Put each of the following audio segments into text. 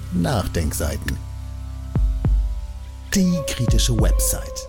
Nachdenkseiten. Die kritische Website.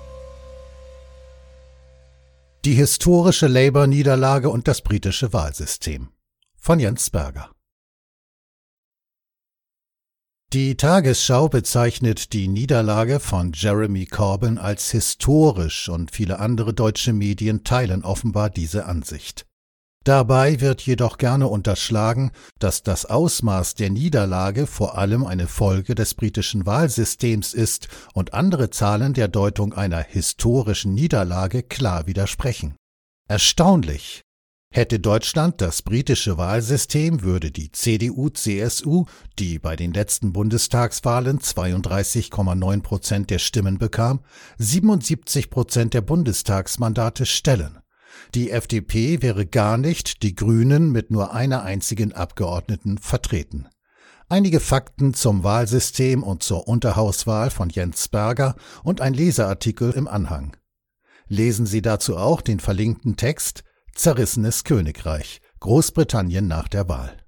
Die historische Labour-Niederlage und das britische Wahlsystem von Jens Berger. Die Tagesschau bezeichnet die Niederlage von Jeremy Corbyn als historisch und viele andere deutsche Medien teilen offenbar diese Ansicht. Dabei wird jedoch gerne unterschlagen, dass das Ausmaß der Niederlage vor allem eine Folge des britischen Wahlsystems ist und andere Zahlen der Deutung einer historischen Niederlage klar widersprechen. Erstaunlich! Hätte Deutschland das britische Wahlsystem, würde die CDU-CSU, die bei den letzten Bundestagswahlen 32,9% der Stimmen bekam, 77% der Bundestagsmandate stellen. Die FDP wäre gar nicht, die Grünen mit nur einer einzigen Abgeordneten vertreten. Einige Fakten zum Wahlsystem und zur Unterhauswahl von Jens Berger und ein Leserartikel im Anhang. Lesen Sie dazu auch den verlinkten Text Zerrissenes Königreich, Großbritannien nach der Wahl.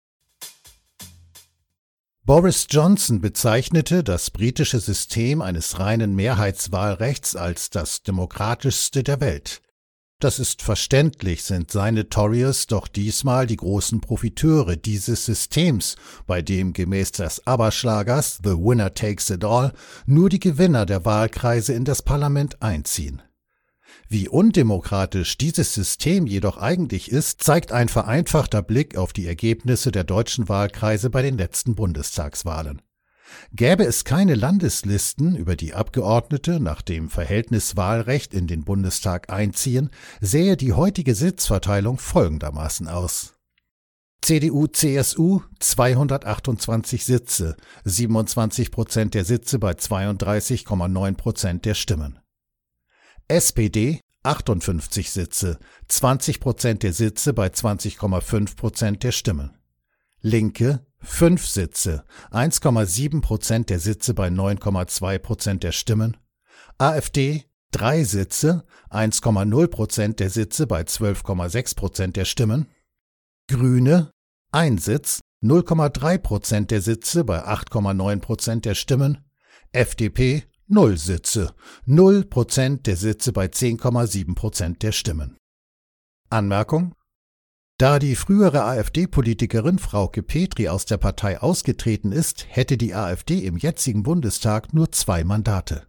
Boris Johnson bezeichnete das britische System eines reinen Mehrheitswahlrechts als das demokratischste der Welt. Das ist verständlich, sind seine Tories doch diesmal die großen Profiteure dieses Systems, bei dem gemäß des ABBA-Schlagers The Winner Takes It All nur die Gewinner der Wahlkreise in das Parlament einziehen. Wie undemokratisch dieses System jedoch eigentlich ist, zeigt ein vereinfachter Blick auf die Ergebnisse der deutschen Wahlkreise bei den letzten Bundestagswahlen. Gäbe es keine Landeslisten, über die Abgeordnete nach dem Verhältniswahlrecht in den Bundestag einziehen, sähe die heutige Sitzverteilung folgendermaßen aus. CDU/CSU 228 Sitze, 27% der Sitze bei 32,9% der Stimmen. SPD 58 Sitze, 20% der Sitze bei 20,5% der Stimmen. Linke 5 Sitze, 1,7% der Sitze bei 9,2% der Stimmen. AfD 3 Sitze, 1,0% der Sitze bei 12,6% der Stimmen. Grüne 1 Sitz, 0,3% der Sitze bei 8,9% der Stimmen. FDP 0 Sitze, 0% der Sitze bei 10,7% der Stimmen. Anmerkung: Da die frühere AfD-Politikerin Frauke Petry aus der Partei ausgetreten ist, hätte die AfD im jetzigen Bundestag nur 2 Mandate.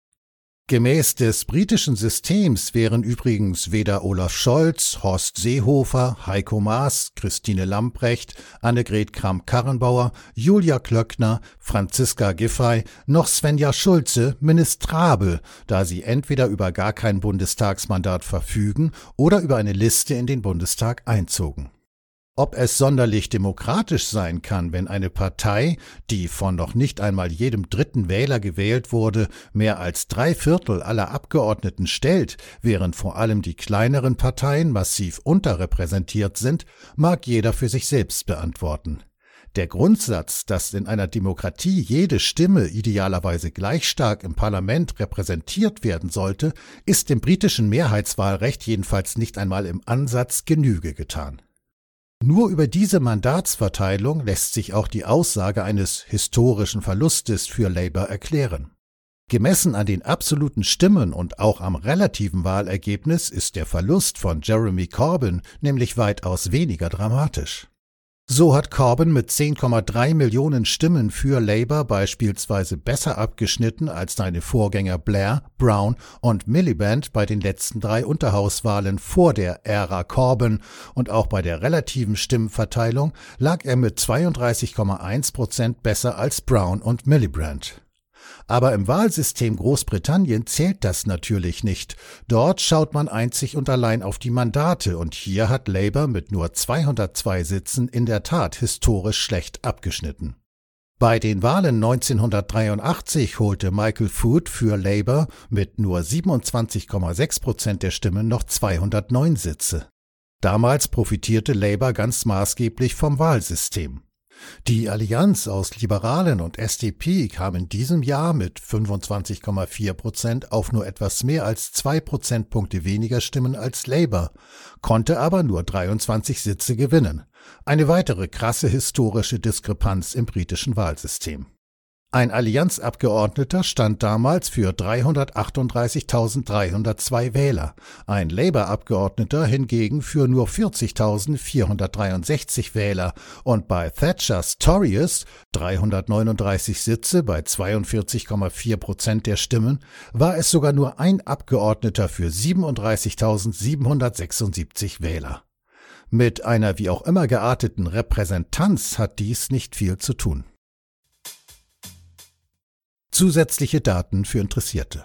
Gemäß des britischen Systems wären übrigens weder Olaf Scholz, Horst Seehofer, Heiko Maas, Christine Lambrecht, Annegret Kramp-Karrenbauer, Julia Klöckner, Franziska Giffey noch Svenja Schulze ministrabel, da sie entweder über gar kein Bundestagsmandat verfügen oder über eine Liste in den Bundestag einzogen. Ob es sonderlich demokratisch sein kann, wenn eine Partei, die von noch nicht einmal jedem dritten Wähler gewählt wurde, mehr als 3/4 aller Abgeordneten stellt, während vor allem die kleineren Parteien massiv unterrepräsentiert sind, mag jeder für sich selbst beantworten. Der Grundsatz, dass in einer Demokratie jede Stimme idealerweise gleich stark im Parlament repräsentiert werden sollte, ist dem britischen Mehrheitswahlrecht jedenfalls nicht einmal im Ansatz Genüge getan. Nur über diese Mandatsverteilung lässt sich auch die Aussage eines historischen Verlustes für Labour erklären. Gemessen an den absoluten Stimmen und auch am relativen Wahlergebnis ist der Verlust von Jeremy Corbyn nämlich weitaus weniger dramatisch. So hat Corbyn mit 10,3 Millionen Stimmen für Labour beispielsweise besser abgeschnitten als seine Vorgänger Blair, Brown und Miliband bei den letzten 3 Unterhauswahlen vor der Ära Corbyn, und auch bei der relativen Stimmenverteilung lag er mit 32,1% besser als Brown und Miliband. Aber im Wahlsystem Großbritannien zählt das natürlich nicht. Dort schaut man einzig und allein auf die Mandate, und hier hat Labour mit nur 202 Sitzen in der Tat historisch schlecht abgeschnitten. Bei den Wahlen 1983 holte Michael Foot für Labour mit nur 27,6% der Stimmen noch 209 Sitze. Damals profitierte Labour ganz maßgeblich vom Wahlsystem. Die Allianz aus Liberalen und SDP kam in diesem Jahr mit 25,4% auf nur etwas mehr als 2 Prozentpunkte weniger Stimmen als Labour, konnte aber nur 23 Sitze gewinnen. Eine weitere krasse historische Diskrepanz im britischen Wahlsystem. Ein Allianzabgeordneter stand damals für 338.302 Wähler, ein Labour-Abgeordneter hingegen für nur 40.463 Wähler und bei Thatchers Tories, 339 Sitze bei 42,4% der Stimmen, war es sogar nur ein Abgeordneter für 37.776 Wähler. Mit einer wie auch immer gearteten Repräsentanz hat dies nicht viel zu tun. Zusätzliche Daten für Interessierte.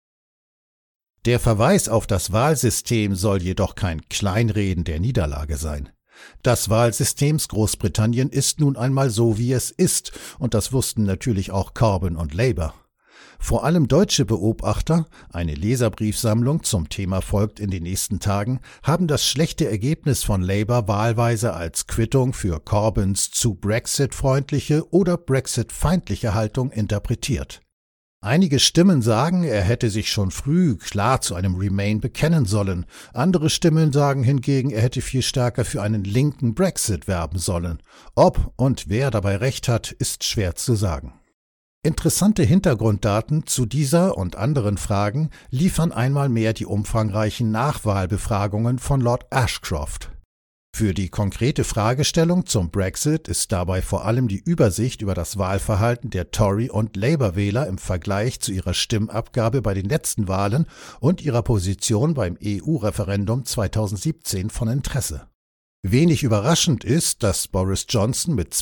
Der Verweis auf das Wahlsystem soll jedoch kein Kleinreden der Niederlage sein. Das Wahlsystem Großbritannien ist nun einmal so, wie es ist, und das wussten natürlich auch Corbyn und Labour. Vor allem deutsche Beobachter, eine Leserbriefsammlung zum Thema folgt in den nächsten Tagen, haben das schlechte Ergebnis von Labour wahlweise als Quittung für Corbyns zu Brexit-freundliche oder Brexit-feindliche Haltung interpretiert. Einige Stimmen sagen, er hätte sich schon früh klar zu einem Remain bekennen sollen. Andere Stimmen sagen hingegen, er hätte viel stärker für einen linken Brexit werben sollen. Ob und wer dabei recht hat, ist schwer zu sagen. Interessante Hintergrunddaten zu dieser und anderen Fragen liefern einmal mehr die umfangreichen Nachwahlbefragungen von Lord Ashcroft. Für die konkrete Fragestellung zum Brexit ist dabei vor allem die Übersicht über das Wahlverhalten der Tory- und Labour-Wähler im Vergleich zu ihrer Stimmabgabe bei den letzten Wahlen und ihrer Position beim EU-Referendum 2017 von Interesse. Wenig überraschend ist, dass Boris Johnson mit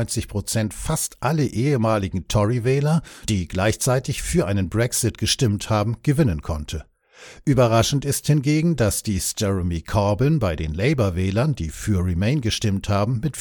92% fast alle ehemaligen Tory-Wähler, die gleichzeitig für einen Brexit gestimmt haben, gewinnen konnte. Überraschend ist hingegen, dass dies Jeremy Corbyn bei den Labour-Wählern, die für Remain gestimmt haben, mit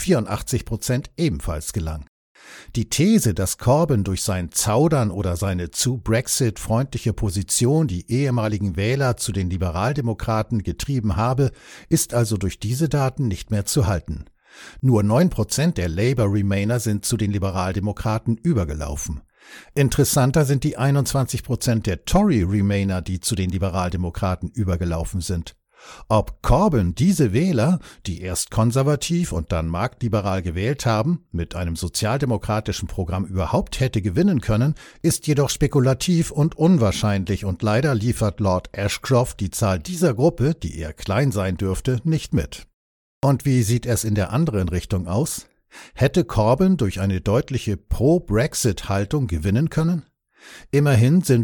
84% ebenfalls gelang. Die These, dass Corbyn durch sein Zaudern oder seine zu Brexit-freundliche Position die ehemaligen Wähler zu den Liberaldemokraten getrieben habe, ist also durch diese Daten nicht mehr zu halten. Nur 9% der Labour-Remainer sind zu den Liberaldemokraten übergelaufen. Interessanter sind die 21% der Tory-Remainer, die zu den Liberaldemokraten übergelaufen sind. Ob Corbyn diese Wähler, die erst konservativ und dann marktliberal gewählt haben, mit einem sozialdemokratischen Programm überhaupt hätte gewinnen können, ist jedoch spekulativ und unwahrscheinlich und leider liefert Lord Ashcroft die Zahl dieser Gruppe, die eher klein sein dürfte, nicht mit. Und wie sieht es in der anderen Richtung aus? Hätte Corbyn durch eine deutliche Pro-Brexit-Haltung gewinnen können? Immerhin sind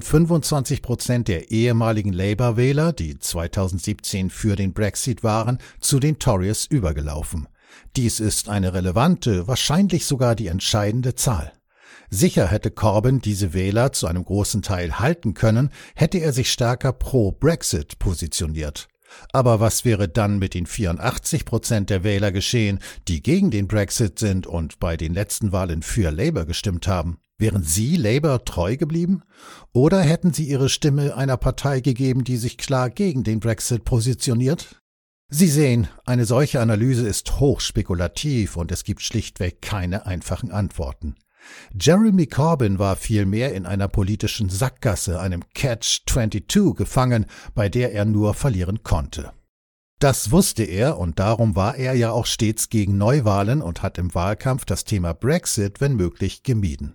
25% der ehemaligen Labour-Wähler, die 2017 für den Brexit waren, zu den Tories übergelaufen. Dies ist eine relevante, wahrscheinlich sogar die entscheidende Zahl. Sicher hätte Corbyn diese Wähler zu einem großen Teil halten können, hätte er sich stärker pro-Brexit positioniert. Aber was wäre dann mit den 84% der Wähler geschehen, die gegen den Brexit sind und bei den letzten Wahlen für Labour gestimmt haben? Wären sie Labour treu geblieben? Oder hätten sie ihre Stimme einer Partei gegeben, die sich klar gegen den Brexit positioniert? Sie sehen, eine solche Analyse ist hochspekulativ und es gibt schlichtweg keine einfachen Antworten. Jeremy Corbyn war vielmehr in einer politischen Sackgasse, einem Catch-22 gefangen, bei der er nur verlieren konnte. Das wusste er und darum war er ja auch stets gegen Neuwahlen und hat im Wahlkampf das Thema Brexit, wenn möglich, gemieden.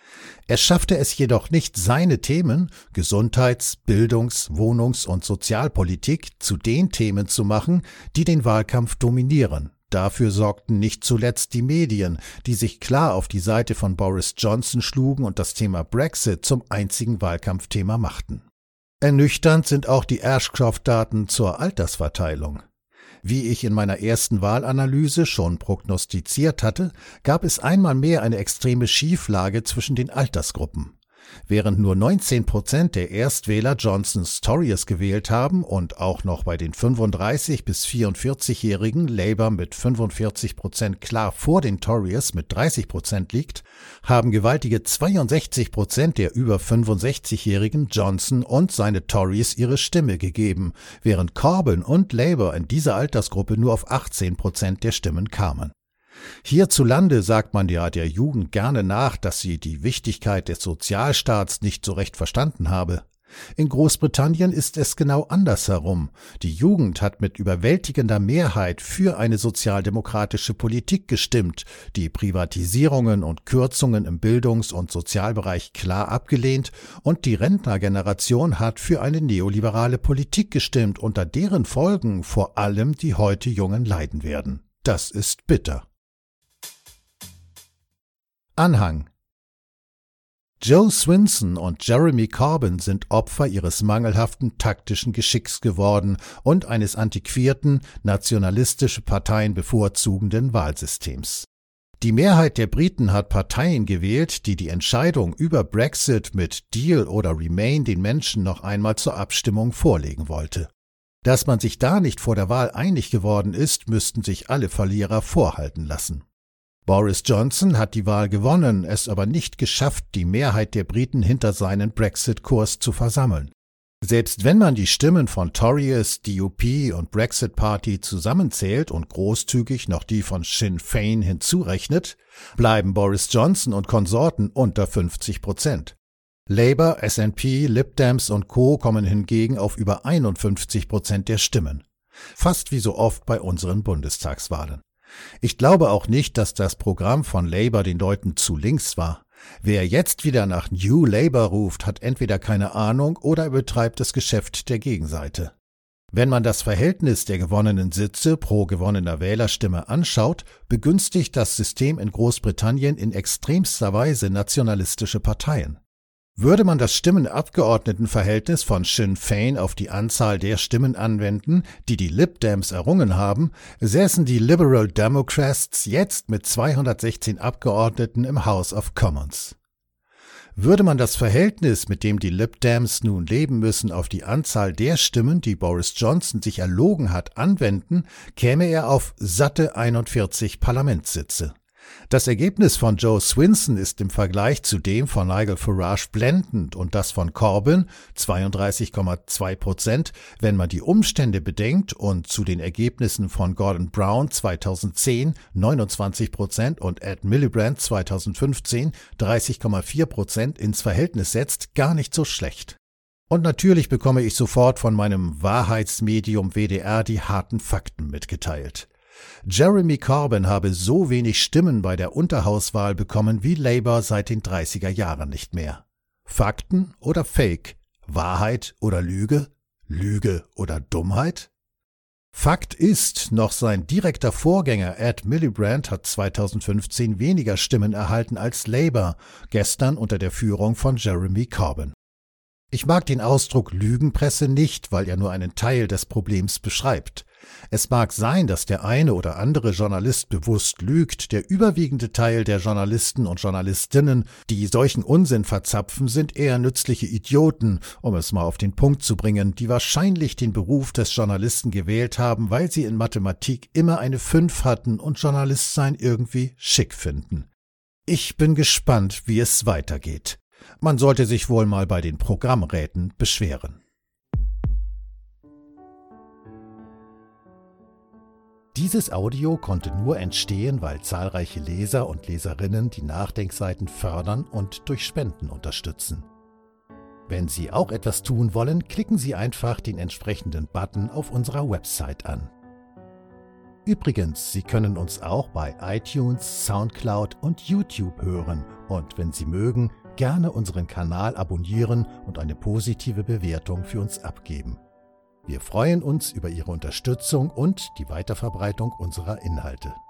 Er schaffte es jedoch nicht, seine Themen, Gesundheits-, Bildungs-, Wohnungs- und Sozialpolitik, zu den Themen zu machen, die den Wahlkampf dominieren. Dafür sorgten nicht zuletzt die Medien, die sich klar auf die Seite von Boris Johnson schlugen und das Thema Brexit zum einzigen Wahlkampfthema machten. Ernüchternd sind auch die Ashcroft-Daten zur Altersverteilung. Wie ich in meiner ersten Wahlanalyse schon prognostiziert hatte, gab es einmal mehr eine extreme Schieflage zwischen den Altersgruppen. Während nur 19% der Erstwähler Johnsons Tories gewählt haben und auch noch bei den 35- bis 44-Jährigen Labour mit 45% klar vor den Tories mit 30% liegt, haben gewaltige 62% der über 65-Jährigen Johnson und seine Tories ihre Stimme gegeben, während Corbyn und Labour in dieser Altersgruppe nur auf 18% der Stimmen kamen. Hierzulande sagt man ja der Jugend gerne nach, dass sie die Wichtigkeit des Sozialstaats nicht so recht verstanden habe. In Großbritannien ist es genau andersherum. Die Jugend hat mit überwältigender Mehrheit für eine sozialdemokratische Politik gestimmt, die Privatisierungen und Kürzungen im Bildungs- und Sozialbereich klar abgelehnt, und die Rentnergeneration hat für eine neoliberale Politik gestimmt, unter deren Folgen vor allem die heute Jungen leiden werden. Das ist bitter. Anhang: Joe Swinson und Jeremy Corbyn sind Opfer ihres mangelhaften taktischen Geschicks geworden und eines antiquierten, nationalistische Parteien bevorzugenden Wahlsystems. Die Mehrheit der Briten hat Parteien gewählt, die die Entscheidung über Brexit mit Deal oder Remain den Menschen noch einmal zur Abstimmung vorlegen wollte. Dass man sich da nicht vor der Wahl einig geworden ist, müssten sich alle Verlierer vorhalten lassen. Boris Johnson hat die Wahl gewonnen, es aber nicht geschafft, die Mehrheit der Briten hinter seinen Brexit-Kurs zu versammeln. Selbst wenn man die Stimmen von Tories, DUP und Brexit Party zusammenzählt und großzügig noch die von Sinn Féin hinzurechnet, bleiben Boris Johnson und Konsorten unter 50%. Labour, SNP, Lib Dems und Co. kommen hingegen auf über 51% der Stimmen. Fast wie so oft bei unseren Bundestagswahlen. Ich glaube auch nicht, dass das Programm von Labour den Leuten zu links war. Wer jetzt wieder nach New Labour ruft, hat entweder keine Ahnung oder er betreibt das Geschäft der Gegenseite. Wenn man das Verhältnis der gewonnenen Sitze pro gewonnener Wählerstimme anschaut, begünstigt das System in Großbritannien in extremster Weise nationalistische Parteien. Würde man das Stimmenabgeordnetenverhältnis von Sinn Féin auf die Anzahl der Stimmen anwenden, die die Lib Dems errungen haben, säßen die Liberal Democrats jetzt mit 216 Abgeordneten im House of Commons. Würde man das Verhältnis, mit dem die Lib Dems nun leben müssen, auf die Anzahl der Stimmen, die Boris Johnson sich erlogen hat, anwenden, käme er auf satte 41 Parlamentssitze. Das Ergebnis von Joe Swinson ist im Vergleich zu dem von Nigel Farage blendend und das von Corbyn 32,2%, wenn man die Umstände bedenkt, und zu den Ergebnissen von Gordon Brown 2010 29% und Ed Miliband 2015 30,4% ins Verhältnis setzt, gar nicht so schlecht. Und natürlich bekomme ich sofort von meinem Wahrheitsmedium WDR die harten Fakten mitgeteilt. Jeremy Corbyn habe so wenig Stimmen bei der Unterhauswahl bekommen wie Labour seit den 30er Jahren nicht mehr. Fakten oder Fake? Wahrheit oder Lüge? Lüge oder Dummheit? Fakt ist, noch sein direkter Vorgänger Ed Miliband hat 2015 weniger Stimmen erhalten als Labour, gestern unter der Führung von Jeremy Corbyn. Ich mag den Ausdruck Lügenpresse nicht, weil er nur einen Teil des Problems beschreibt. Es mag sein, dass der eine oder andere Journalist bewusst lügt, der überwiegende Teil der Journalisten und Journalistinnen, die solchen Unsinn verzapfen, sind eher nützliche Idioten, um es mal auf den Punkt zu bringen, die wahrscheinlich den Beruf des Journalisten gewählt haben, weil sie in Mathematik immer eine 5 hatten und Journalistsein irgendwie schick finden. Ich bin gespannt, wie es weitergeht. Man sollte sich wohl mal bei den Programmräten beschweren. Dieses Audio konnte nur entstehen, weil zahlreiche Leser und Leserinnen die Nachdenkseiten fördern und durch Spenden unterstützen. Wenn Sie auch etwas tun wollen, klicken Sie einfach den entsprechenden Button auf unserer Website an. Übrigens, Sie können uns auch bei iTunes, Soundcloud und YouTube hören und, wenn Sie mögen, gerne unseren Kanal abonnieren und eine positive Bewertung für uns abgeben. Wir freuen uns über Ihre Unterstützung und die Weiterverbreitung unserer Inhalte.